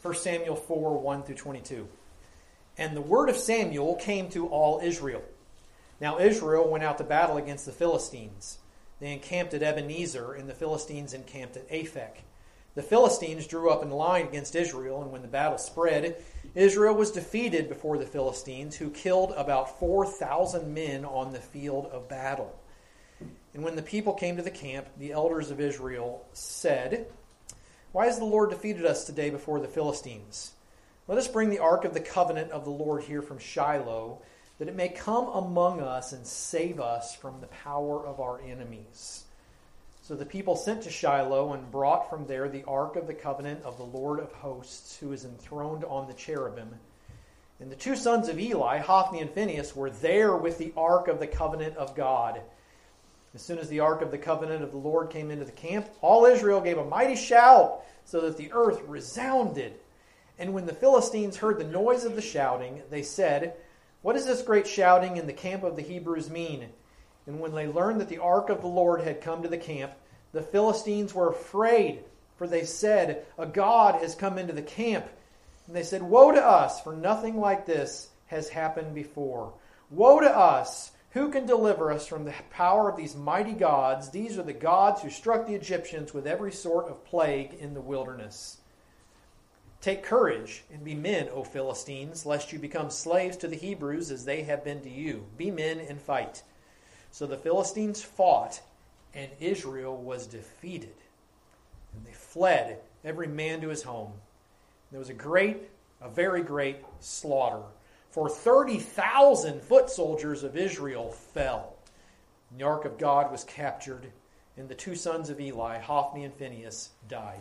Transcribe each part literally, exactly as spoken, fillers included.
First Samuel four, one through twenty-two. And the word of Samuel came to all Israel. Now Israel went out to battle against the Philistines. They encamped at Ebenezer, and the Philistines encamped at Aphek. The Philistines drew up in line against Israel, and when the battle spread, Israel was defeated before the Philistines, who killed about four thousand men on the field of battle. And when the people came to the camp, the elders of Israel said, "Why has the Lord defeated us today before the Philistines? Let us bring the ark of the covenant of the Lord here from Shiloh, that it may come among us and save us from the power of our enemies." So the people sent to Shiloh and brought from there the ark of the covenant of the Lord of hosts, who is enthroned on the cherubim. And the two sons of Eli, Hophni and Phinehas, were there with the ark of the covenant of God. As soon as the ark of the covenant of the Lord came into the camp, all Israel gave a mighty shout, so that the earth resounded. And when the Philistines heard the noise of the shouting, they said, "What does this great shouting in the camp of the Hebrews mean?" And when they learned that the ark of the Lord had come to the camp, the Philistines were afraid, for they said, "A god has come into the camp." And they said, "Woe to us, for nothing like this has happened before. Woe to us! Who can deliver us from the power of these mighty gods? These are the gods who struck the Egyptians with every sort of plague in the wilderness. Take courage and be men, O Philistines, lest you become slaves to the Hebrews as they have been to you. Be men and fight." So the Philistines fought, and Israel was defeated. And they fled, every man to his home. There was a great, a very great slaughter. For thirty thousand foot soldiers of Israel fell. And the ark of God was captured, and the two sons of Eli, Hophni and Phinehas, died.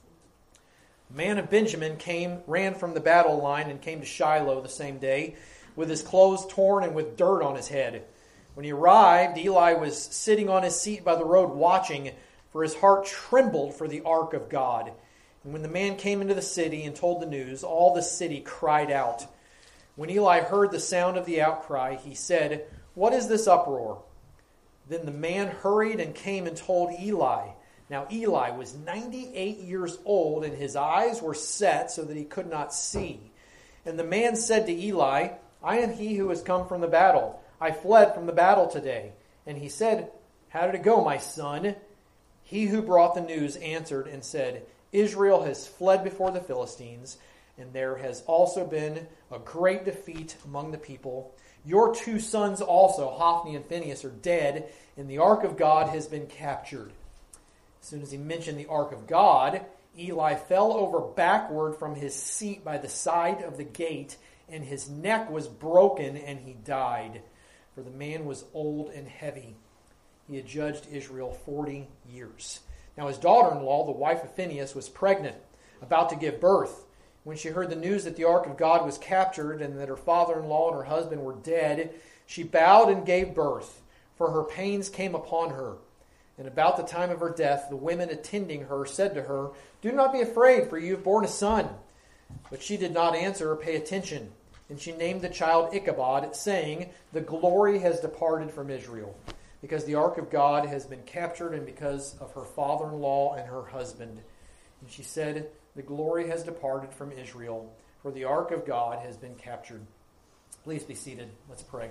A man of Benjamin came, ran from the battle line and came to Shiloh the same day, with his clothes torn and with dirt on his head. When he arrived, Eli was sitting on his seat by the road watching, for his heart trembled for the ark of God. And when the man came into the city and told the news, all the city cried out. When Eli heard the sound of the outcry, he said, "What is this uproar?" Then the man hurried and came and told Eli. Now Eli was ninety-eight years old, and his eyes were set so that he could not see. And the man said to Eli, "I am he who has come from the battle. I fled from the battle today." And he said, "How did it go, my son?" He who brought the news answered and said, "Israel has fled before the Philistines, and there has also been a great defeat among the people. Your two sons also, Hophni and Phinehas, are dead, and the ark of God has been captured." As soon as he mentioned the ark of God, Eli fell over backward from his seat by the side of the gate, and his neck was broken, and he died. For the man was old and heavy. He had judged Israel forty years. Now his daughter-in-law, the wife of Phinehas, was pregnant, about to give birth. When she heard the news that the ark of God was captured and that her father-in-law and her husband were dead, she bowed and gave birth, for her pains came upon her. And about the time of her death, the women attending her said to her, "Do not be afraid, for you have borne a son." But she did not answer or pay attention. And she named the child Ichabod, saying, "The glory has departed from Israel, because the ark of God has been captured, and because of her father-in-law and her husband." And she said, "The glory has departed from Israel, for the ark of God has been captured." Please be seated. Let's pray.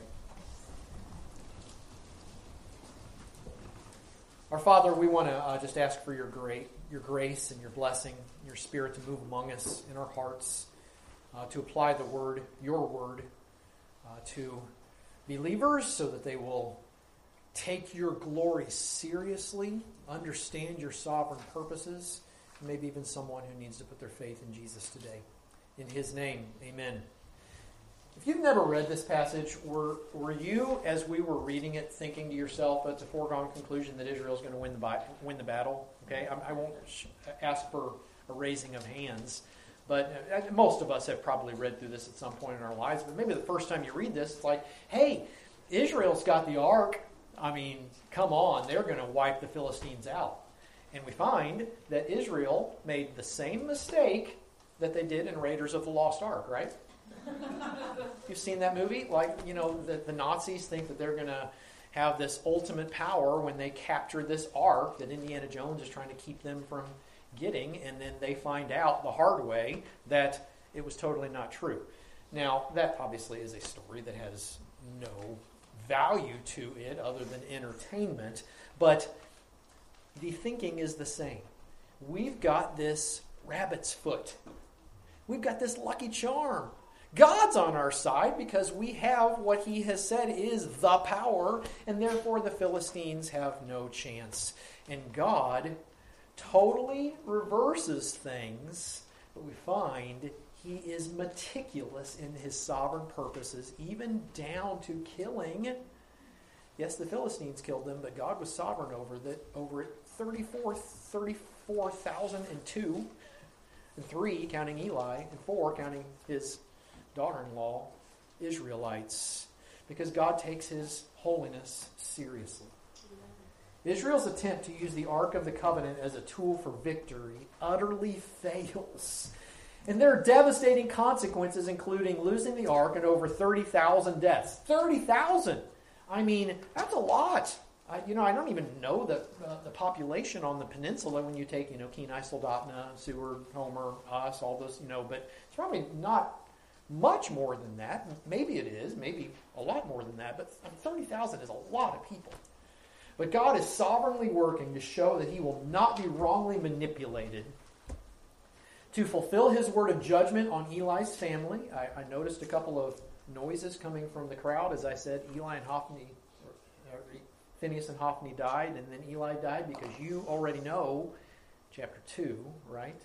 Our Father, we want to uh, just ask for your great, your grace and your blessing, your Spirit to move among us in our hearts, uh, to apply the word, your word, uh, to believers so that they will take your glory seriously, understand your sovereign purposes, and maybe even someone who needs to put their faith in Jesus today. In his name, amen. If you've never read this passage, were, were you, as we were reading it, thinking to yourself, it's a foregone conclusion that Israel's going to win the, win the battle? Okay, I, I won't ask for a raising of hands, but most of us have probably read through this at some point in our lives, but maybe the first time you read this, it's like, hey, Israel's got the ark. I mean, come on, they're going to wipe the Philistines out. And we find that Israel made the same mistake that they did in Raiders of the Lost Ark, right? You've seen that movie? Like, you know, the, the Nazis think that they're going to have this ultimate power when they capture this ark that Indiana Jones is trying to keep them from getting, and then they find out the hard way that it was totally not true. Now, that obviously is a story that has no value to it other than entertainment, but the thinking is the same. We've got this rabbit's foot. We've got this lucky charm. God's on our side because we have what he has said is the power, and therefore the Philistines have no chance. And God totally reverses things, but we find he is meticulous in his sovereign purposes, even down to killing. Yes, the Philistines killed them, but God was sovereign over that, over it. thirty-four, thirty-four thousand two, and three counting Eli, and four counting his daughter-in-law, Israelites, because God takes his holiness seriously. Israel's attempt to use the Ark of the Covenant as a tool for victory utterly fails. And there are devastating consequences, including losing the Ark and over thirty thousand deaths. thirty thousand! I mean, that's a lot. I, you know, I don't even know the uh, the population on the peninsula when you take, you know, Kenai, Soldotna, Seward, Homer, us, all those, you know, but it's probably not much more than that. Maybe it is, maybe a lot more than that, but thirty thousand is a lot of people. But God is sovereignly working to show that he will not be wrongly manipulated. To fulfill his word of judgment on Eli's family, I, I noticed a couple of noises coming from the crowd. As I said, Eli and Hophni, or, or Phinehas and Hophni died, and then Eli died, because you already know chapter two, right?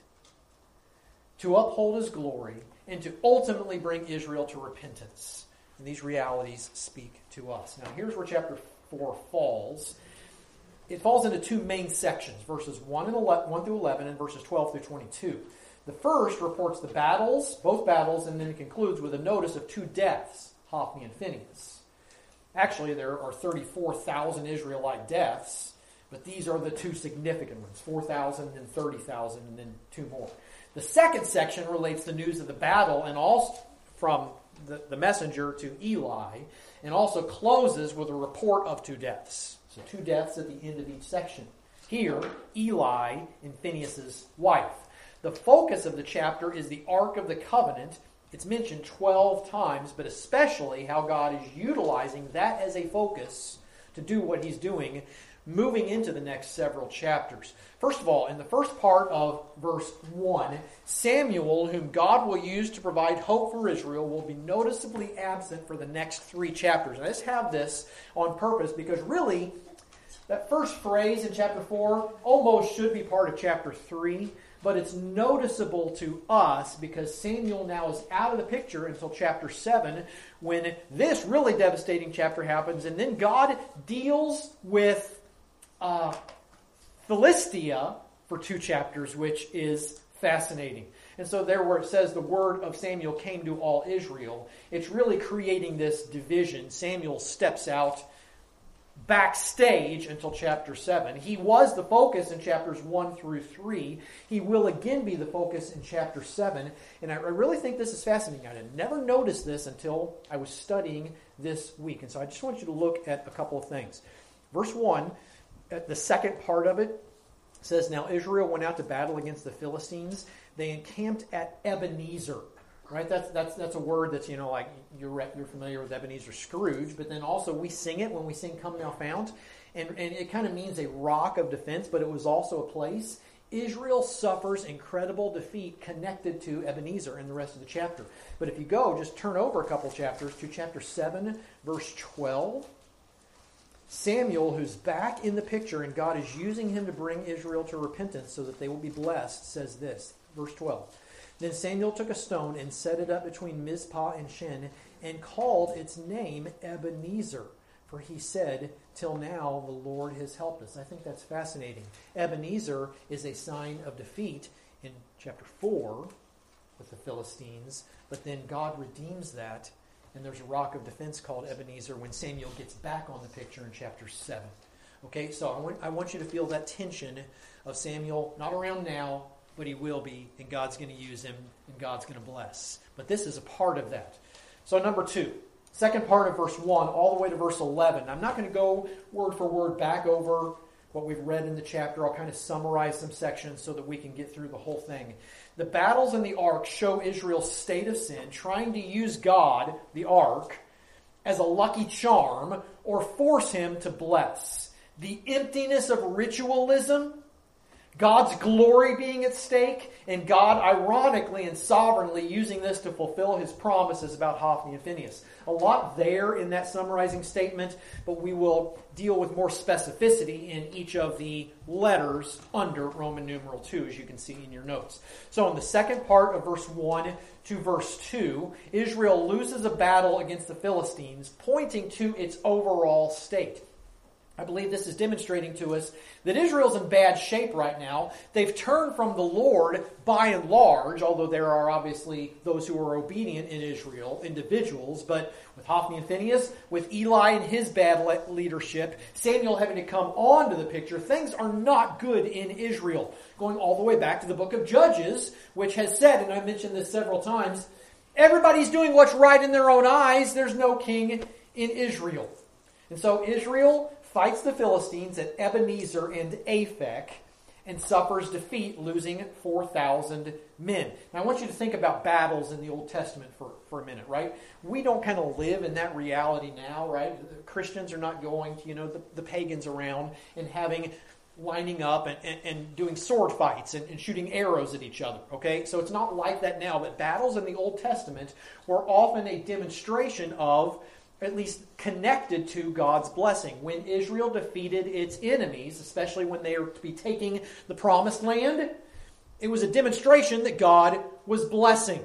To uphold his glory and to ultimately bring Israel to repentance. And these realities speak to us. Now, here's where chapter four falls. It falls into two main sections, verses one and eleven, one through eleven, and verses twelve through twenty-two. The first reports the battles, both battles, and then it concludes with a notice of two deaths, Hophni and Phinehas. Actually, there are thirty-four thousand Israelite deaths, but these are the two significant ones, four thousand and thirty thousand, and then two more. The second section relates the news of the battle and also from the, the messenger to Eli, and also closes with a report of two deaths. So two deaths at the end of each section. Here, Eli and Phinehas' wife. The focus of the chapter is the Ark of the Covenant. It's mentioned twelve times, but especially how God is utilizing that as a focus to do what he's doing, moving into the next several chapters. First of all, in the first part of verse one, Samuel, whom God will use to provide hope for Israel, will be noticeably absent for the next three chapters. And I just have this on purpose because really, that first phrase in chapter four almost should be part of chapter three, but it's noticeable to us because Samuel now is out of the picture until chapter seven, when this really devastating chapter happens, and then God deals with Uh, Philistia for two chapters, which is fascinating. And so there where it says the word of Samuel came to all Israel, it's really creating this division. Samuel steps out backstage until chapter seven. He was the focus in chapters one through three. He will again be the focus in chapter seven. And I, I really think this is fascinating. I had never noticed this until I was studying this week. And so I just want you to look at a couple of things. Verse one, the second part of it says, now Israel went out to battle against the Philistines. They encamped at Ebenezer. Right? That's that's that's a word that's, you know, like you're you're familiar with Ebenezer Scrooge, but then also we sing it when we sing Come Thou Fount. And, and it kind of means a rock of defense, but it was also a place. Israel suffers incredible defeat connected to Ebenezer in the rest of the chapter. But if you go, just turn over a couple chapters to chapter seven, verse twelve. Samuel, who's back in the picture, and God is using him to bring Israel to repentance so that they will be blessed, says this, verse twelve. Then Samuel took a stone and set it up between Mizpah and Shen and called its name Ebenezer, for he said, till now the Lord has helped us. I think that's fascinating. Ebenezer is a sign of defeat in chapter four with the Philistines, but then God redeems that. And there's a rock of defense called Ebenezer when Samuel gets back on the picture in chapter seven. Okay, so I want, I want you to feel that tension of Samuel, not around now, but he will be, and God's going to use him, and God's going to bless. But this is a part of that. So number two, second part of verse one, all the way to verse eleven. I'm not going to go word for word back over what we've read in the chapter. I'll kind of summarize some sections so that we can get through the whole thing. The battles in the ark show Israel's state of sin, trying to use God, the ark, as a lucky charm or force him to bless. The emptiness of ritualism, God's glory being at stake, and God ironically and sovereignly using this to fulfill his promises about Hophni and Phinehas. A lot there in that summarizing statement, but we will deal with more specificity in each of the letters under Roman numeral two, as you can see in your notes. So in the second part of verse one to verse two, Israel loses a battle against the Philistines, pointing to its overall state. I believe this is demonstrating to us that Israel's in bad shape right now. They've turned from the Lord by and large, although there are obviously those who are obedient in Israel, individuals, but with Hophni and Phinehas, with Eli and his bad le- leadership, Samuel having to come onto the picture, things are not good in Israel. Going all the way back to the book of Judges, which has said, and I mentioned this several times, everybody's doing what's right in their own eyes. There's no king in Israel. And so Israel fights the Philistines at Ebenezer and Aphek and suffers defeat, losing four thousand men. Now I want you to think about battles in the Old Testament for, for a minute, right? We don't kind of live in that reality now, right? The Christians are not going to, you know, the, the pagans around and having, lining up and, and, and doing sword fights and, and shooting arrows at each other, okay? So it's not like that now, but battles in the Old Testament were often a demonstration of, at least connected to God's blessing. When Israel defeated its enemies, especially when they are to be taking the promised land, it was a demonstration that God was blessing.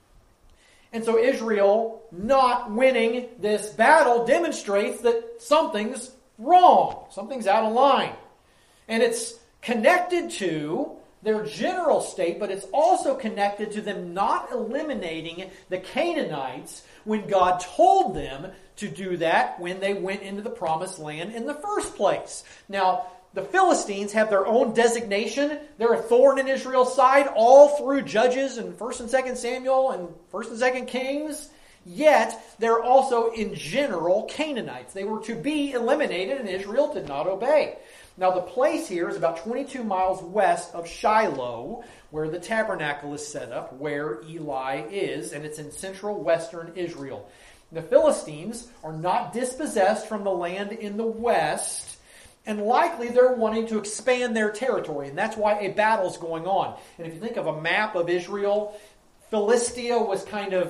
And so Israel not winning this battle demonstrates that something's wrong. Something's out of line. And it's connected to their general state, but it's also connected to them not eliminating the Canaanites when God told them to do that when they went into the promised land in the first place. Now, the Philistines have their own designation. They're a thorn in Israel's side all through Judges and First and Second Samuel and First and Second Kings. Yet, they're also in general Canaanites. They were to be eliminated and Israel did not obey. Now the place here is about twenty-two miles west of Shiloh, where the tabernacle is set up, where Eli is, and it's in central western Israel. The Philistines are not dispossessed from the land in the west, and likely they're wanting to expand their territory, and that's why a battle's going on. And if you think of a map of Israel, Philistia was kind of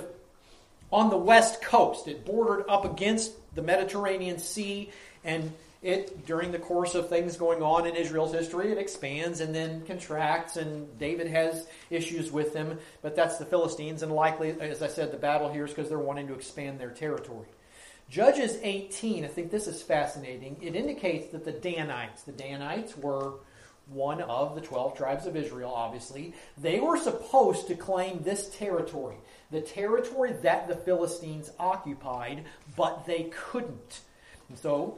on the west coast. It bordered up against the Mediterranean Sea, and it, during the course of things going on in Israel's history, it expands and then contracts, and David has issues with them, but that's the Philistines, and likely, as I said, the battle here is because they're wanting to expand their territory. Judges eighteen, I think this is fascinating, it indicates that the Danites, the Danites were one of the twelve tribes of Israel, obviously. They were supposed to claim this territory, the territory that the Philistines occupied, but they couldn't. And so,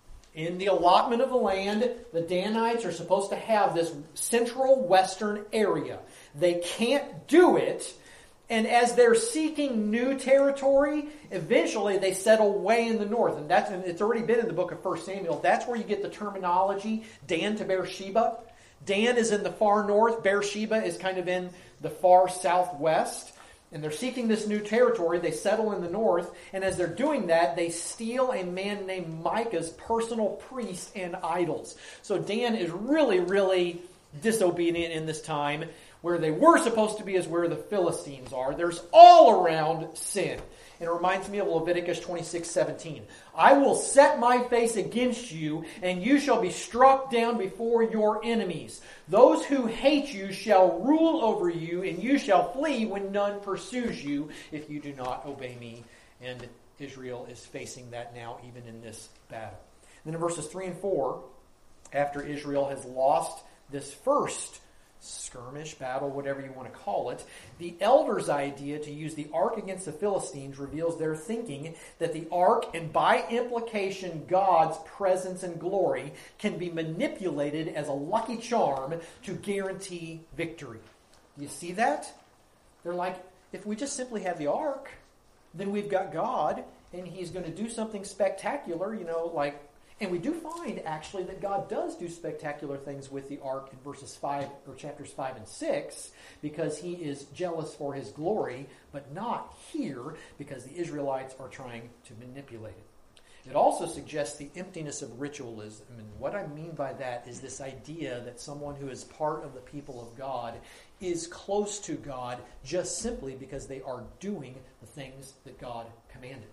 in the allotment of the land, the Danites are supposed to have this central western area. They can't do it, and as they're seeking new territory, eventually they settle way in the north. And that's and it's already been in the book of First Samuel. That's where you get the terminology, Dan to Beersheba. Dan is in the far north. Beersheba is kind of in the far southwest. And they're seeking this new territory. They settle in the north. And as they're doing that, they steal a man named Micah's personal priest and idols. So Dan is really, really disobedient in this time. Where they were supposed to be is where the Philistines are. There's all around sin. And it reminds me of Leviticus twenty-six seventeen. I will set my face against you, and you shall be struck down before your enemies. Those who hate you shall rule over you, and you shall flee when none pursues you, if you do not obey me. And Israel is facing that now, even in this battle. Then in verses three and four, after Israel has lost this first skirmish, battle, whatever you want to call it, the elders' idea to use the ark against the Philistines reveals their thinking that the ark, and by implication God's presence and glory, can be manipulated as a lucky charm to guarantee victory. Do you see that? They're like, if we just simply have the ark, then we've got God, and He's going to do something spectacular, you know, like... And we do find, actually, that God does do spectacular things with the ark in verses five, or chapters five and six, because he is jealous for his glory, but not here, because the Israelites are trying to manipulate it. It also suggests the emptiness of ritualism. And what I mean by that is this idea that someone who is part of the people of God is close to God just simply because they are doing the things that God commanded.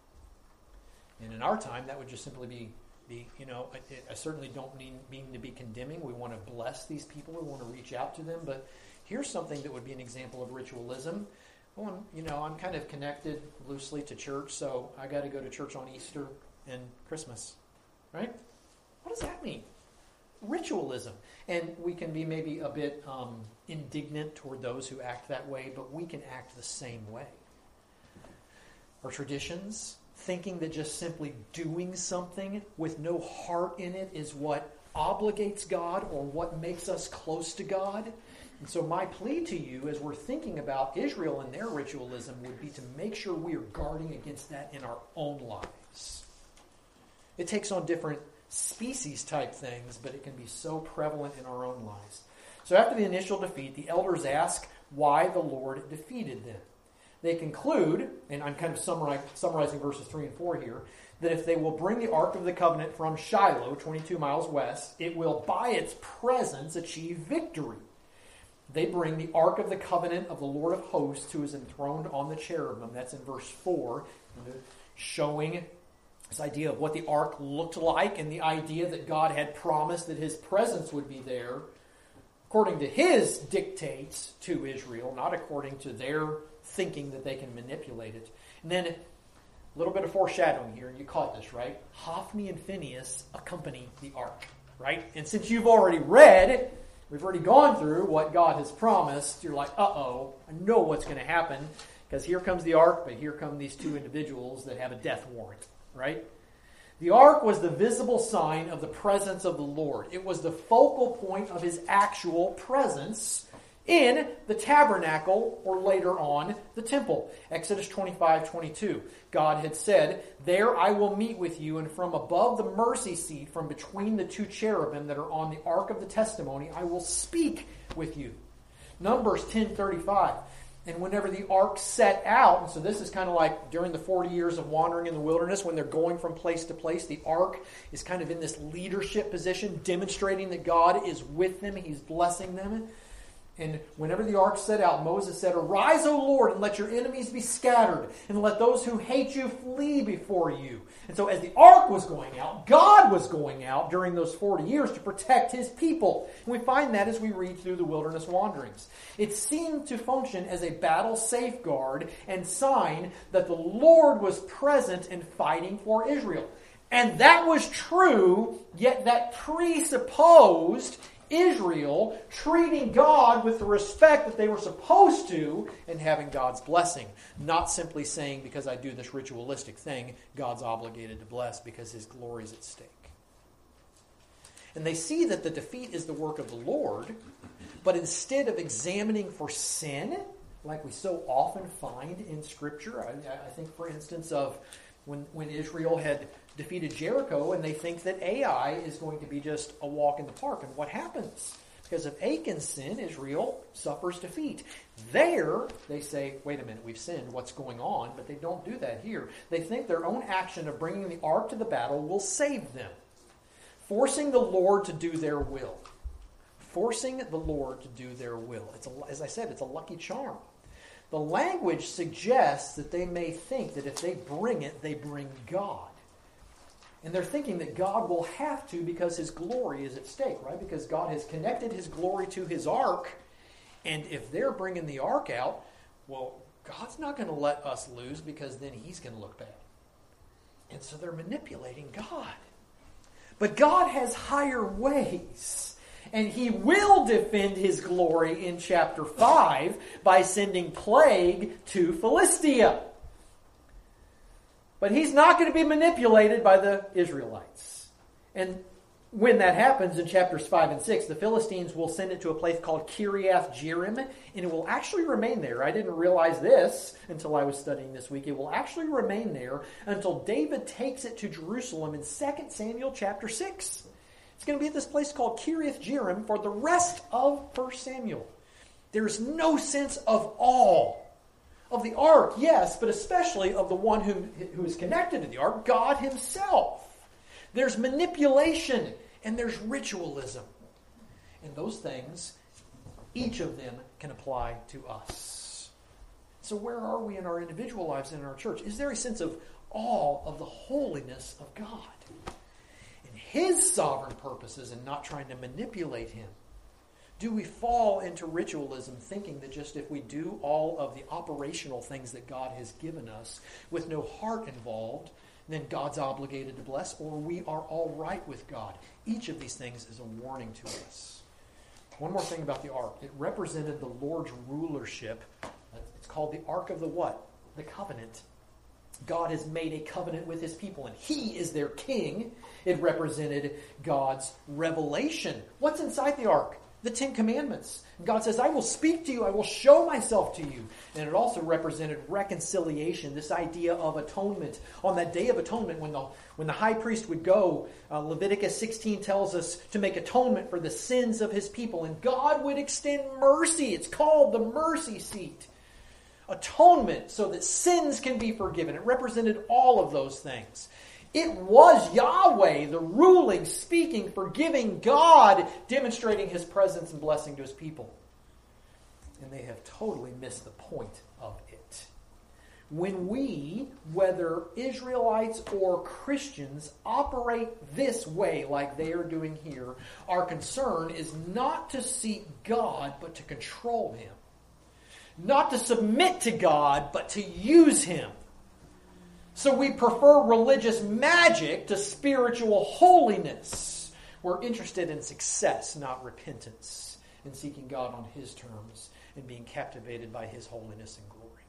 And in our time, that would just simply be, be you know, I, I certainly don't mean, mean to be condemning. We want to bless these people. We want to reach out to them. But here's something that would be an example of ritualism. Well, you know, I'm kind of connected loosely to church, so I got to go to church on Easter and Christmas, right? What does that mean? Ritualism. And we can be maybe a bit um, indignant toward those who act that way, but we can act the same way. Our traditions, thinking that just simply doing something with no heart in it is what obligates God or what makes us close to God. And so my plea to you as we're thinking about Israel and their ritualism would be to make sure we are guarding against that in our own lives. It takes on different species type things, but it can be so prevalent in our own lives. So after the initial defeat, the elders ask why the Lord defeated them. They conclude, and I'm kind of summarizing verses three and four here, that if they will bring the Ark of the Covenant from Shiloh, twenty-two miles west, it will by its presence achieve victory. They bring the Ark of the Covenant of the Lord of Hosts, who is enthroned on the cherubim. That's in verse four, showing this idea of what the Ark looked like and the idea that God had promised that his presence would be there according to his dictates to Israel, not according to their thinking that they can manipulate it. And then a little bit of foreshadowing here, and you caught this, right? Hophni and Phinehas accompany the Ark, right? And since you've already read, we've already gone through what God has promised, you're like, uh-oh, I know what's going to happen, because here comes the Ark, but here come these two individuals that have a death warrant, right? The Ark was the visible sign of the presence of the Lord. It was the focal point of his actual presence in the tabernacle, or later on, the temple. Exodus twenty-five twenty-two. God had said, "There I will meet with you, and from above the mercy seat, from between the two cherubim that are on the ark of the testimony, I will speak with you." Numbers ten thirty-five. And whenever the ark set out, and so this is kind of like during the forty years of wandering in the wilderness, when they're going from place to place, the ark is kind of in this leadership position, demonstrating that God is with them, he's blessing them. And whenever the ark set out, Moses said, "Arise, O Lord, and let your enemies be scattered, and let those who hate you flee before you." And so as the ark was going out, God was going out during those forty years to protect his people. And we find that as we read through the wilderness wanderings. It seemed to function as a battle safeguard and sign that the Lord was present and fighting for Israel. And that was true, yet that presupposed Israel treating God with the respect that they were supposed to and having God's blessing. Not simply saying, because I do this ritualistic thing, God's obligated to bless because his glory is at stake. And they see that the defeat is the work of the Lord, but instead of examining for sin, like we so often find in Scripture, I, I think, for instance, of when, when Israel had defeated Jericho, and they think that Ai is going to be just a walk in the park. And what happens? Because of Achan's sin, Israel suffers defeat. There, they say, wait a minute, we've sinned, what's going on? But they don't do that here. They think their own action of bringing the ark to the battle will save them, forcing the Lord to do their will. Forcing the Lord to do their will. It's a, as I said, it's a lucky charm. The language suggests that they may think that if they bring it, they bring God. And they're thinking that God will have to because his glory is at stake, right? Because God has connected his glory to his ark. And if they're bringing the ark out, well, God's not going to let us lose because then he's going to look bad. And so they're manipulating God. But God has higher ways. And he will defend his glory in chapter five by sending plague to Philistia. But he's not going to be manipulated by the Israelites. And when that happens in chapters five and six, the Philistines will send it to a place called Kiriath Jearim, and it will actually remain there. I didn't realize this until I was studying this week. It will actually remain there until David takes it to Jerusalem in Second Samuel chapter six. It's going to be at this place called Kiriath Jearim for the rest of First Samuel. There's no sense of awe of the ark, yes, but especially of the one who, who is connected to the ark, God himself. There's manipulation and there's ritualism. And those things, each of them can apply to us. So where are we in our individual lives and in our church? Is there a sense of awe of the holiness of God and his sovereign purposes and not trying to manipulate him? Do we fall into ritualism thinking that just if we do all of the operational things that God has given us with no heart involved, then God's obligated to bless, or we are all right with God? Each of these things is a warning to us. One more thing about the ark. It represented the Lord's rulership. It's called the Ark of the what? The covenant. God has made a covenant with his people, and he is their king. It represented God's revelation. What's inside the ark? The Ten Commandments. God says, I will speak to you, I will show myself to you. And it also represented reconciliation, this idea of atonement. On that day of atonement, when the, when the high priest would go, uh, Leviticus sixteen tells us to make atonement for the sins of his people. And God would extend mercy. It's called the mercy seat. Atonement so that sins can be forgiven. It represented all of those things. It was Yahweh, the ruling, speaking, forgiving God, demonstrating his presence and blessing to his people. And they have totally missed the point of it. When we, whether Israelites or Christians, operate this way like they are doing here, our concern is not to seek God, but to control him. Not to submit to God, but to use him. So we prefer religious magic to spiritual holiness. We're interested in success, not repentance, in seeking God on his terms and being captivated by his holiness and glory.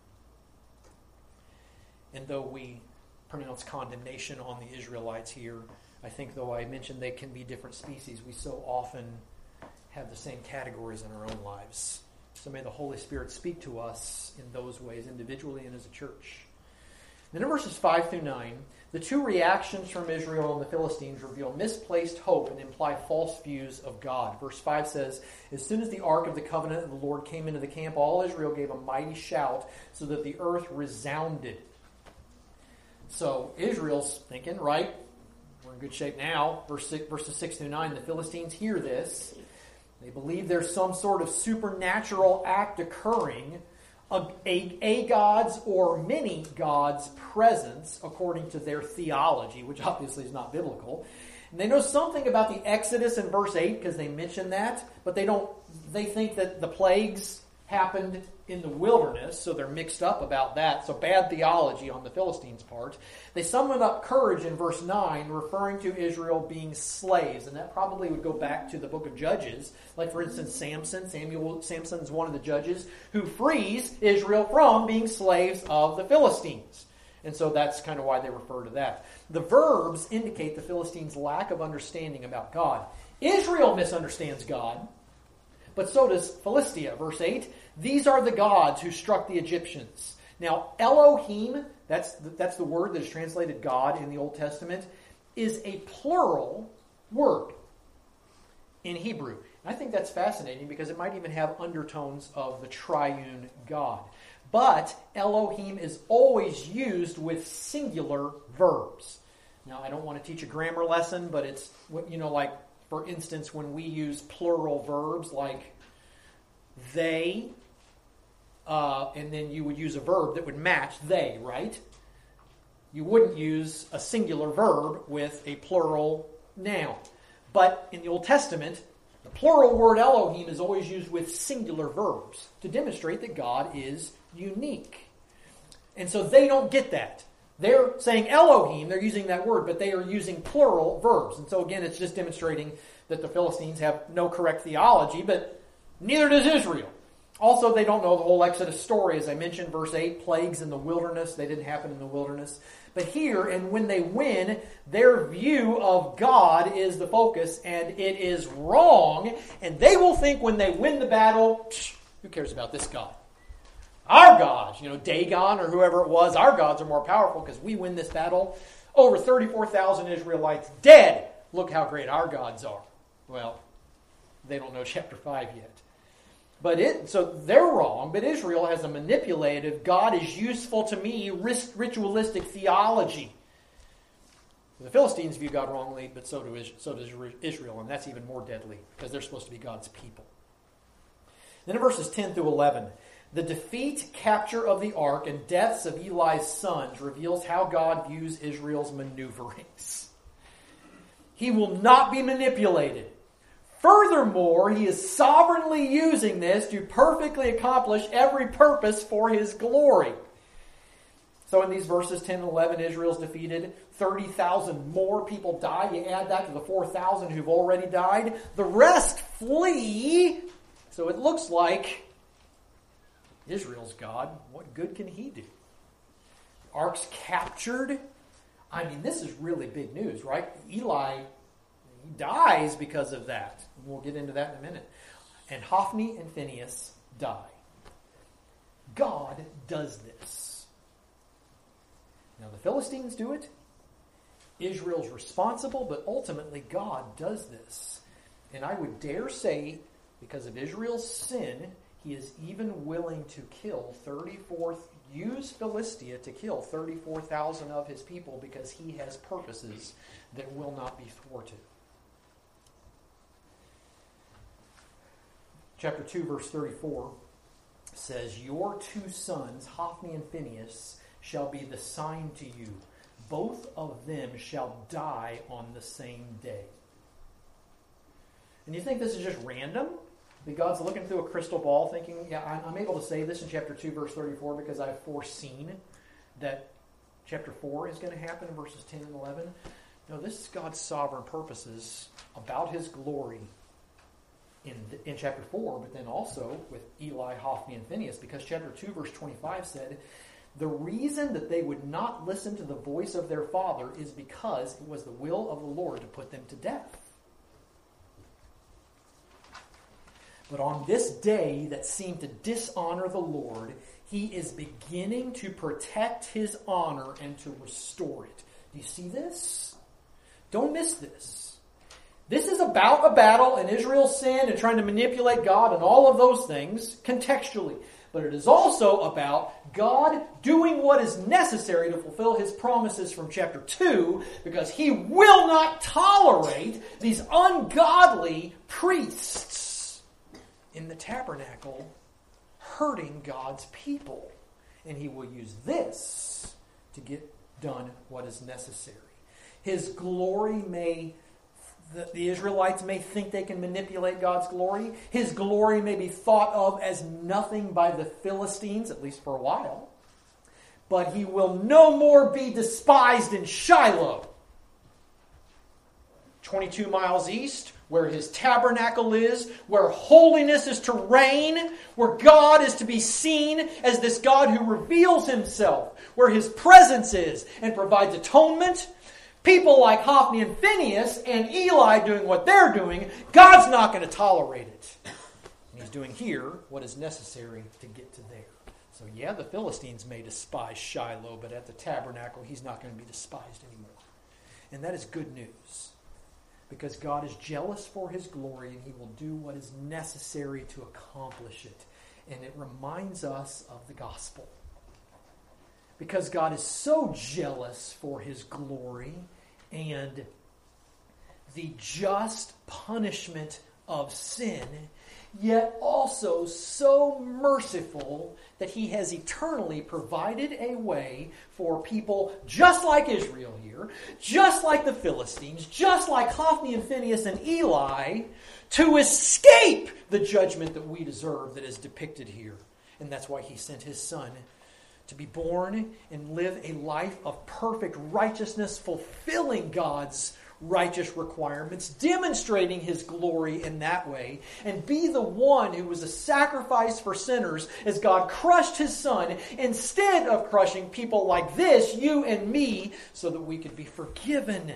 And though we pronounce condemnation on the Israelites here, I think though I mentioned they can be different species, we so often have the same categories in our own lives. So may the Holy Spirit speak to us in those ways, individually and as a church. Then in verses five through nine, the two reactions from Israel and the Philistines reveal misplaced hope and imply false views of God. Verse five says, as soon as the ark of the covenant of the Lord came into the camp, all Israel gave a mighty shout so that the earth resounded. So Israel's thinking, right, we're in good shape now. Verse six, verses six through nine, the Philistines hear this. They believe there's some sort of supernatural act occurring, A, a, a God's or many God's presence, according to their theology, which obviously is not biblical. And they know something about the Exodus in verse eight because they mention that, but they don't. They think that the plagues happened in the wilderness, so they're mixed up about that. So bad theology on the Philistines' part. They summon up courage in verse nine, referring to Israel being slaves, and that probably would go back to the book of Judges. Like, for instance, Samson. Samuel Samson is one of the judges who frees Israel from being slaves of the Philistines. And so that's kind of why they refer to that. The verbs indicate the Philistines' lack of understanding about God. Israel misunderstands God, but so does Philistia. Verse eight, these are the gods who struck the Egyptians. Now, Elohim, that's the, that's the word that is translated God in the Old Testament, is a plural word in Hebrew. And I think that's fascinating because it might even have undertones of the triune God. But Elohim is always used with singular verbs. Now, I don't want to teach a grammar lesson, but it's, you know, like, for instance, when we use plural verbs like they, uh, and then you would use a verb that would match they, right? You wouldn't use a singular verb with a plural noun. But in the Old Testament, the plural word Elohim is always used with singular verbs to demonstrate that God is unique. And so they don't get that. They're saying Elohim, they're using that word, but they are using plural verbs. And so again, it's just demonstrating that the Philistines have no correct theology, but neither does Israel. Also, they don't know the whole Exodus story. As I mentioned, verse eight, plagues in the wilderness. They didn't happen in the wilderness. But here, and when they win, their view of God is the focus, and it is wrong. And they will think when they win the battle, who cares about this God? Our gods, you know, Dagon or whoever it was, our gods are more powerful because we win this battle. Over thirty-four thousand Israelites dead. Look how great our gods are. Well, they don't know chapter five yet. But it, so they're wrong, but Israel has a manipulative, God is useful to me, ritualistic theology. The Philistines view God wrongly, but so, do, so does Israel, and that's even more deadly, because they're supposed to be God's people. Then in verses ten through eleven, the defeat, capture of the ark, and deaths of Eli's sons reveals how God views Israel's maneuverings. He will not be manipulated. Furthermore, he is sovereignly using this to perfectly accomplish every purpose for his glory. So in these verses ten and eleven, Israel's defeated. thirty thousand more people die. You add that to the four thousand who've already died. The rest flee. So it looks like Israel's God, what good can he do? The ark's captured. I mean, this is really big news, right? Eli, he dies because of that. We'll get into that in a minute. And Hophni and Phinehas die. God does this. Now, the Philistines do it. Israel's responsible, but ultimately God does this. And I would dare say, because of Israel's sin, he is even willing to kill thirty-four, use Philistia to kill thirty-four thousand of his people because he has purposes that will not be thwarted. Chapter two, verse thirty-four says, your two sons, Hophni and Phinehas, shall be the sign to you. Both of them shall die on the same day. And you think this is just random? That God's looking through a crystal ball thinking, yeah, I'm able to say this in chapter two, verse thirty-four because I've foreseen that chapter four is going to happen in verses ten and eleven. No, this is God's sovereign purposes about his glory in, in chapter four, but then also with Eli, Hophni, and Phinehas, because chapter two, verse twenty-five said, the reason that they would not listen to the voice of their father is because it was the will of the Lord to put them to death. But on this day that seemed to dishonor the Lord, he is beginning to protect his honor and to restore it. Do you see this? Don't miss this. This is about a battle and Israel's sin and trying to manipulate God and all of those things contextually. But it is also about God doing what is necessary to fulfill his promises from chapter two, because he will not tolerate these ungodly priests in the tabernacle hurting God's people. And he will use this to get done what is necessary. His glory may, the, the Israelites may think they can manipulate God's glory. His glory may be thought of as nothing by the Philistines, at least for a while. But he will no more be despised in Shiloh, twenty-two miles east, where his tabernacle is, where holiness is to reign, where God is to be seen as this God who reveals himself, where his presence is and provides atonement. People like Hophni and Phinehas and Eli doing what they're doing, God's not going to tolerate it. And he's doing here what is necessary to get to there. So yeah, the Philistines may despise Shiloh, but at the tabernacle, he's not going to be despised anymore. And that is good news, because God is jealous for his glory and he will do what is necessary to accomplish it. And it reminds us of the gospel. Because God is so jealous for his glory and the just punishment of sin, yet also so merciful that he has eternally provided a way for people just like Israel here, just like the Philistines, just like Hophni and Phinehas and Eli, to escape the judgment that we deserve that is depicted here. And that's why he sent his son to be born and live a life of perfect righteousness, fulfilling God's righteous requirements, demonstrating his glory in that way, and be the one who was a sacrifice for sinners as God crushed his Son instead of crushing people like this, you and me, so that we could be forgiven.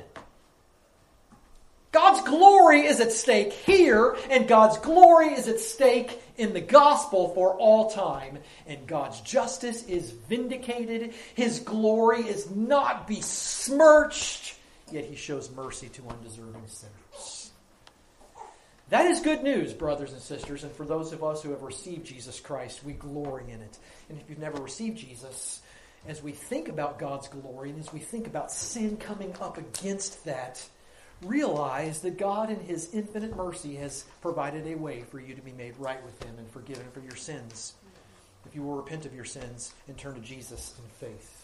God's glory is at stake here, and God's glory is at stake in the gospel for all time. And God's justice is vindicated. His glory is not besmirched, yet he shows mercy to undeserving sinners. That is good news, brothers and sisters, and for those of us who have received Jesus Christ, we glory in it. And if you've never received Jesus, as we think about God's glory, and as we think about sin coming up against that, realize that God in his infinite mercy has provided a way for you to be made right with him and forgiven for your sins. If you will repent of your sins and turn to Jesus in faith.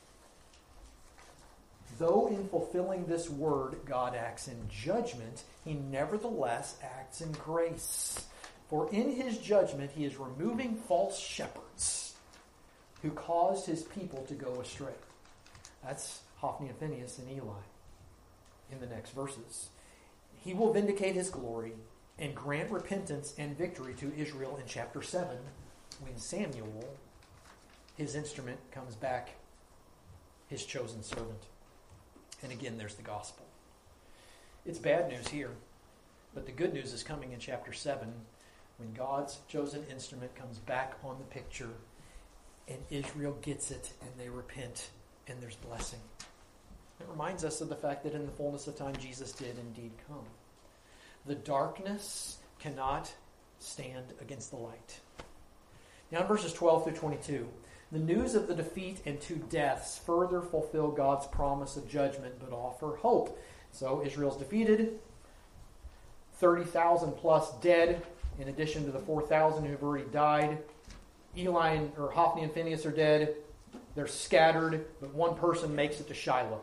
Though in fulfilling this word God acts in judgment, he nevertheless acts in grace. For in his judgment he is removing false shepherds who caused his people to go astray. That's Hophni and Phinehas and Eli in the next verses. He will vindicate his glory and grant repentance and victory to Israel in chapter seven when Samuel, his instrument, comes back, his chosen servant. And again, there's the gospel. It's bad news here, but the good news is coming in chapter seven when God's chosen instrument comes back on the picture and Israel gets it and they repent and there's blessing. It reminds us of the fact that in the fullness of time Jesus did indeed come. The darkness cannot stand against the light. Now in verses twelve through twenty-two, the news of the defeat and two deaths further fulfill God's promise of judgment, but offer hope. So Israel's defeated, thirty thousand plus dead, in addition to the four thousand who have already died. Eli and, or Hophni and Phinehas are dead. They're scattered, but one person makes it to Shiloh.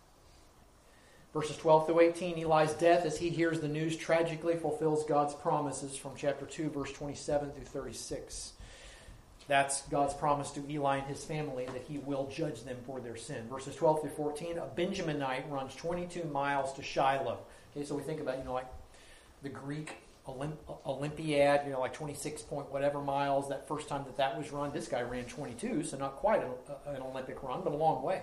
Verses twelve through eighteen, Eli's death, as he hears the news, tragically fulfills God's promises from chapter two, verse twenty-seven through thirty-six. That's God's promise to Eli and his family that he will judge them for their sin. Verses twelve through fourteen, a Benjaminite runs twenty-two miles to Shiloh. Okay, so we think about, you know, like the Greek Olymp- Olympiad, you know, like twenty-six point whatever miles. That first time that that was run, this guy ran twenty-two, so not quite an, an Olympic run, but a long way.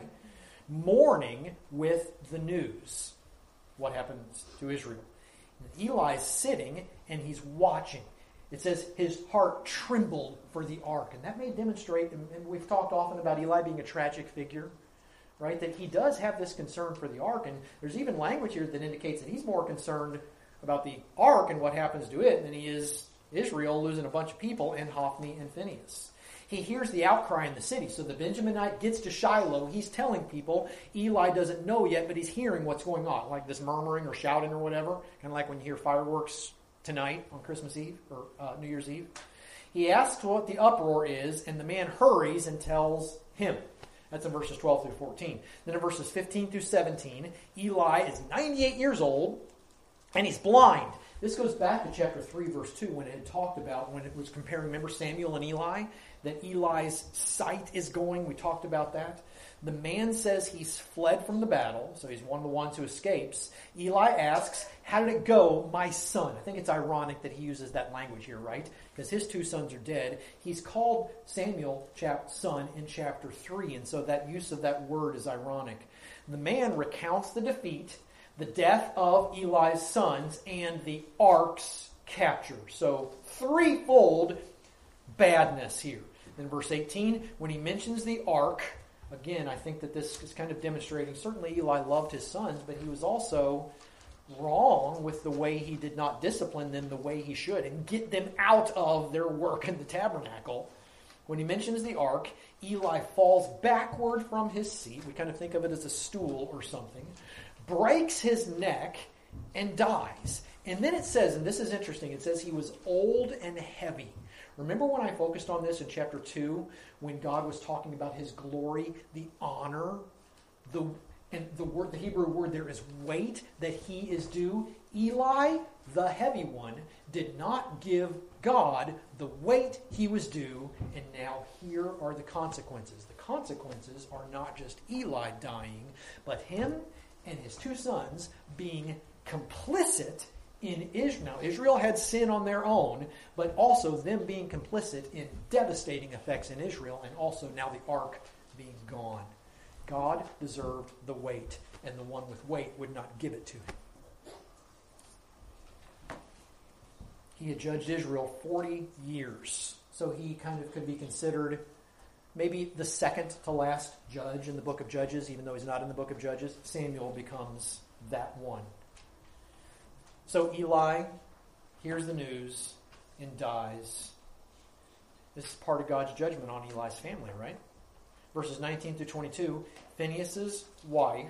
Mourning with the news. What happens to Israel? And Eli's sitting and he's watching. It says his heart trembled for the ark. And that may demonstrate, and we've talked often about Eli being a tragic figure, right? That he does have this concern for the ark. And there's even language here that indicates that he's more concerned about the ark and what happens to it than he is Israel losing a bunch of people and Hophni and Phinehas. He hears the outcry in the city. So the Benjaminite gets to Shiloh. He's telling people. Eli doesn't know yet, but he's hearing what's going on. Like this murmuring or shouting or whatever. Kind of like when you hear fireworks tonight on Christmas Eve or uh, New Year's Eve. He asks what the uproar is, and the man hurries and tells him. That's in verses twelve through fourteen. Then in verses fifteen through seventeen, Eli is ninety-eight years old, and he's blind. This goes back to chapter three, verse two, when it had talked about, when it was comparing, remember Samuel and Eli? That Eli's sight is going. We talked about that. The man says he's fled from the battle, so he's one of the ones who escapes. Eli asks, how did it go, my son? I think it's ironic that he uses that language here, right? Because his two sons are dead. He's called Samuel chap- son in chapter three, and so that use of that word is ironic. The man recounts the defeat, the death of Eli's sons, and the ark's capture. So threefold badness here. In verse eighteen, when he mentions the ark, again, I think that this is kind of demonstrating, certainly Eli loved his sons, but he was also wrong with the way he did not discipline them the way he should and get them out of their work in the tabernacle. When he mentions the ark, Eli falls backward from his seat. We kind of think of it as a stool or something. Breaks his neck and dies. And then it says, and this is interesting, it says he was old and heavy. Remember when I focused on this in chapter two, when God was talking about his glory, the honor, the and the word, the Hebrew word there is weight that he is due. Eli, the heavy one, did not give God the weight he was due, and now here are the consequences. The consequences are not just Eli dying, but him and his two sons being complicit in Israel. Now, Israel had sin on their own, but also them being complicit in devastating effects in Israel, and also now the ark being gone. God deserved the weight, and the one with weight would not give it to him. He had judged Israel forty years, so he kind of could be considered maybe the second to last judge in the book of Judges, even though he's not in the book of Judges. Samuel becomes that one. So Eli hears the news and dies. This is part of God's judgment on Eli's family, right? Verses nineteen through twenty-two, Phinehas' wife,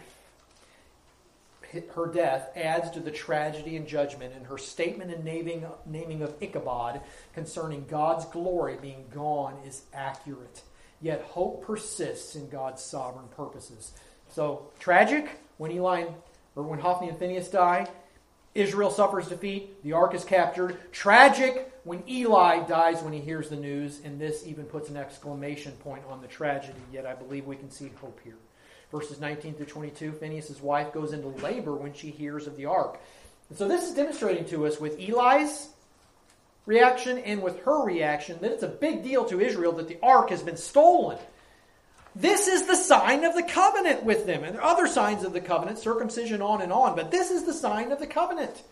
her death adds to the tragedy and judgment, and her statement and naming, naming of Ichabod concerning God's glory being gone is accurate. Yet hope persists in God's sovereign purposes. So, tragic when Eli, or when Hophni and Phinehas die. Israel suffers defeat. The ark is captured. Tragic when Eli dies when he hears the news. And this even puts an exclamation point on the tragedy. Yet I believe we can see hope here. Verses nineteen through twenty-two, Phinehas' wife goes into labor when she hears of the ark. And so this is demonstrating to us with Eli's reaction and with her reaction that it's a big deal to Israel that the ark has been stolen. This is the sign of the covenant with them. And there are other signs of the covenant, circumcision on and on, but this is the sign of the covenant.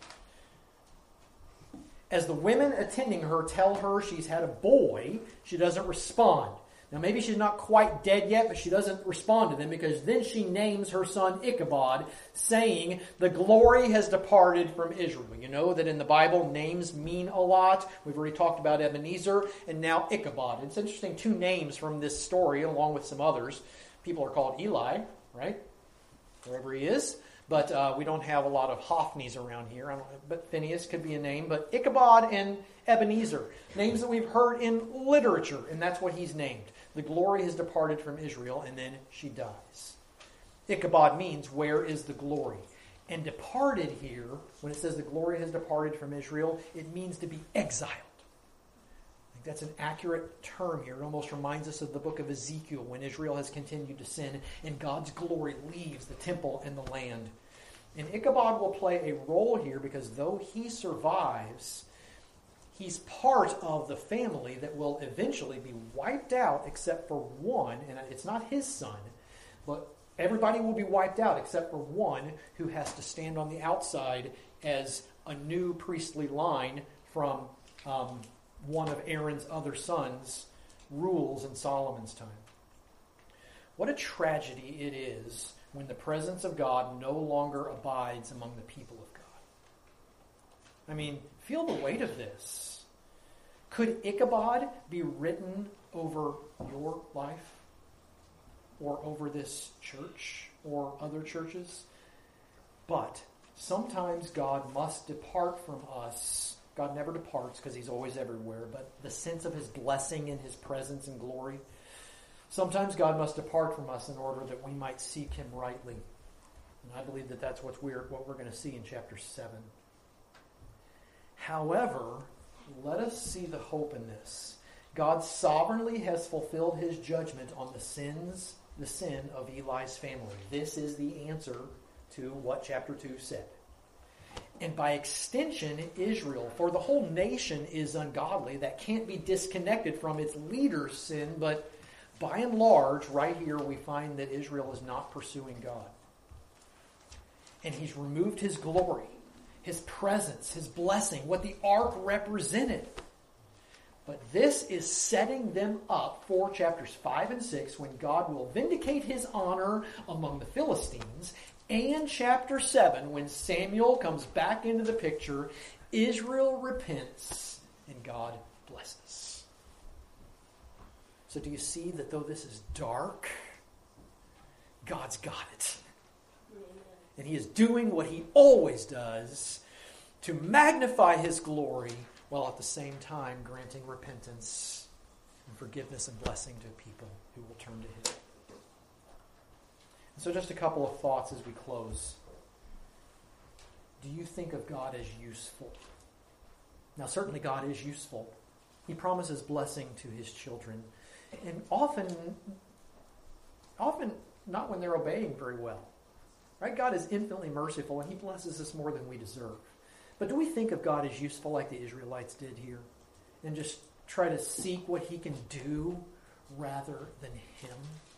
As the women attending her tell her she's had a boy, she doesn't respond. Now maybe she's not quite dead yet, but she doesn't respond to them because then she names her son Ichabod, saying, the glory has departed from Israel. You know that in the Bible, names mean a lot. We've already talked about Ebenezer and now Ichabod. It's interesting, two names from this story, along with some others. People are called Eli, right? Wherever he is. But uh, we don't have a lot of Hophnis around here. I don't, but Phinehas could be a name. But Ichabod and Ebenezer, names that we've heard in literature, and that's what he's named. The glory has departed from Israel, and then she dies. Ichabod means, where is the glory? And departed here, when it says the glory has departed from Israel, it means to be exiled. I think that's an accurate term here. It almost reminds us of the book of Ezekiel, when Israel has continued to sin, and God's glory leaves the temple and the land. And Ichabod will play a role here, because though he survives, he's part of the family that will eventually be wiped out except for one, and it's not his son, but everybody will be wiped out except for one who has to stand on the outside as a new priestly line from um, one of Aaron's other sons rules in Solomon's time. What a tragedy it is when the presence of God no longer abides among the people of God. I mean, feel the weight of this. Could Ichabod be written over your life or over this church or other churches? But sometimes God must depart from us. God never departs because he's always everywhere, but the sense of his blessing and his presence and glory. Sometimes God must depart from us in order that we might seek him rightly. And I believe that that's what we're, what we're going to see in chapter seven. However, let us see the hope in this. God sovereignly has fulfilled his judgment on the sins, the sin of Eli's family. This is the answer to what chapter two said. And by extension, Israel, for the whole nation is ungodly. That can't be disconnected from its leader's sin, but by and large, right here we find that Israel is not pursuing God. And he's removed his glory, his presence, his blessing, what the ark represented. But this is setting them up for chapters five and six, when God will vindicate his honor among the Philistines, and chapter seven, when Samuel comes back into the picture, Israel repents and God blesses. So do you see that though this is dark, God's got it. And he is doing what he always does to magnify his glory, while at the same time granting repentance and forgiveness and blessing to people who will turn to him. And so just a couple of thoughts as we close. Do you think of God as useful? Now certainly God is useful. He promises blessing to his children. And often, often not when they're obeying very well. Right? God is infinitely merciful, and he blesses us more than we deserve. But do we think of God as useful like the Israelites did here? And just try to seek what he can do rather than him?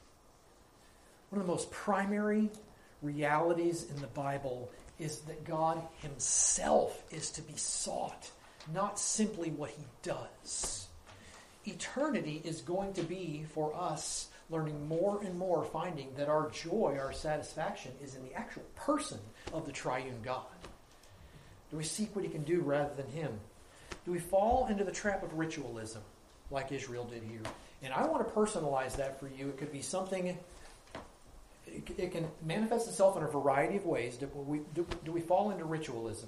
One of the most primary realities in the Bible is that God himself is to be sought, not simply what he does. Eternity is going to be, for us, learning more and more, finding that our joy, our satisfaction, is in the actual person of the triune God. Do we seek what he can do rather than him? Do we fall into the trap of ritualism, like Israel did here? And I want to personalize that for you. It could be something, it can manifest itself in a variety of ways. Do we, do, do we fall into ritualism?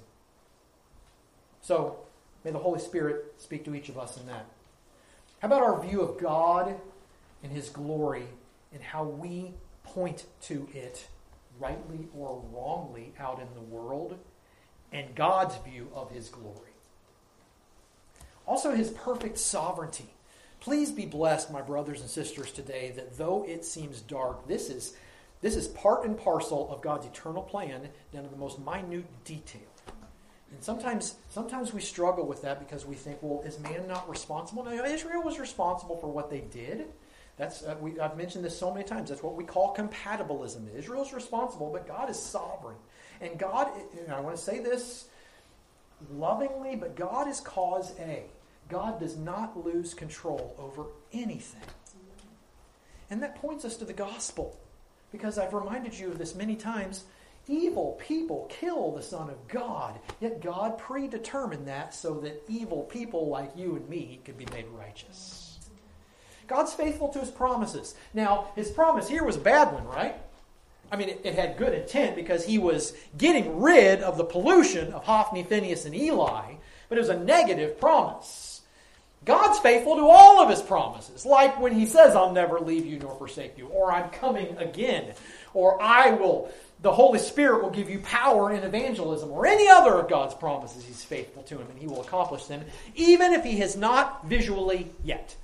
So, may the Holy Spirit speak to each of us in that. How about our view of God and his glory and how we point to it, rightly or wrongly, out in the world, and God's view of his glory? Also, his perfect sovereignty. Please be blessed, my brothers and sisters, today, that though it seems dark, this is, this is part and parcel of God's eternal plan down to the most minute detail. And sometimes, sometimes we struggle with that because we think, well, is man not responsible? No, Israel was responsible for what they did. That's uh, we, I've mentioned this so many times. That's what we call compatibilism. Israel's responsible, but God is sovereign. And God, and I want to say this lovingly, but God is cause A. God does not lose control over anything. And that points us to the gospel. Because I've reminded you of this many times. Evil people kill the Son of God. Yet God predetermined that so that evil people like you and me could be made righteous. God's faithful to his promises. Now, his promise here was a bad one, right? I mean, it, it had good intent because he was getting rid of the pollution of Hophni, Phinehas, and Eli, but it was a negative promise. God's faithful to all of his promises, like when he says, I'll never leave you nor forsake you, or I'm coming again, or I will, the Holy Spirit will give you power in evangelism, or any other of God's promises. He's faithful to him and he will accomplish them, even if he has not visually yet.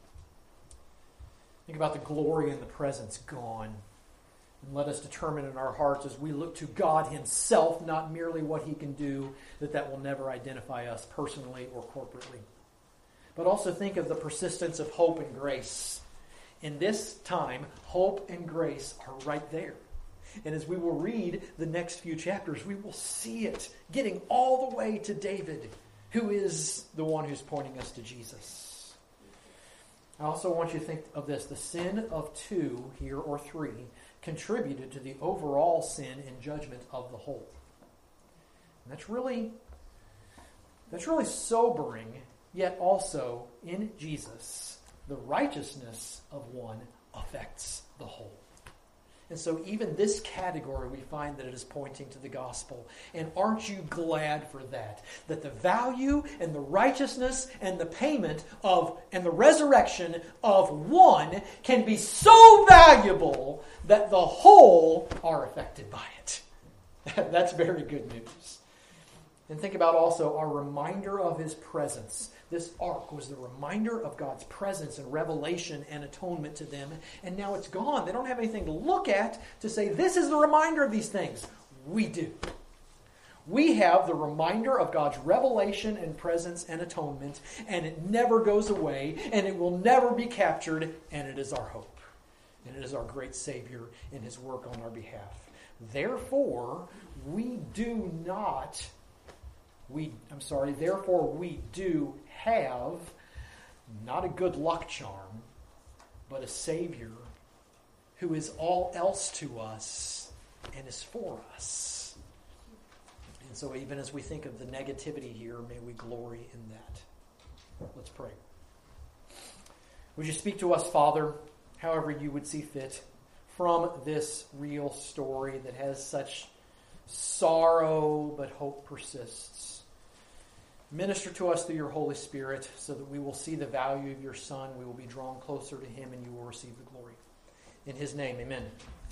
Think about the glory and the presence gone. And let us determine in our hearts as we look to God himself, not merely what he can do, that that will never identify us personally or corporately. But also think of the persistence of hope and grace. In this time, hope and grace are right there. And as we will read the next few chapters, we will see it getting all the way to David, who is the one who's pointing us to Jesus. I also want you to think of this. The sin of two here, or three, contributed to the overall sin and judgment of the whole. And that's really, that's really sobering, yet also in Jesus, the righteousness of one affects the whole. And so even this category, we find that it is pointing to the gospel. And aren't you glad for that? That the value and the righteousness and the payment of, and the resurrection of one can be so valuable that the whole are affected by it. That's very good news. And think about also our reminder of his presence. This ark was the reminder of God's presence and revelation and atonement to them. And now it's gone. They don't have anything to look at to say, this is the reminder of these things. We do. We have the reminder of God's revelation and presence and atonement, and it never goes away, and it will never be captured, and it is our hope. And it is our great Savior in his work on our behalf. Therefore, we do not... We, I'm sorry, therefore we do have not a good luck charm, but a Savior who is all else to us and is for us. And so even as we think of the negativity here, may we glory in that. Let's pray. Would you speak to us, Father, however you would see fit, from this real story that has such sorrow, but hope persists. Minister to us through your Holy Spirit so that we will see the value of your Son, we will be drawn closer to him, and you will receive the glory. In his name, amen.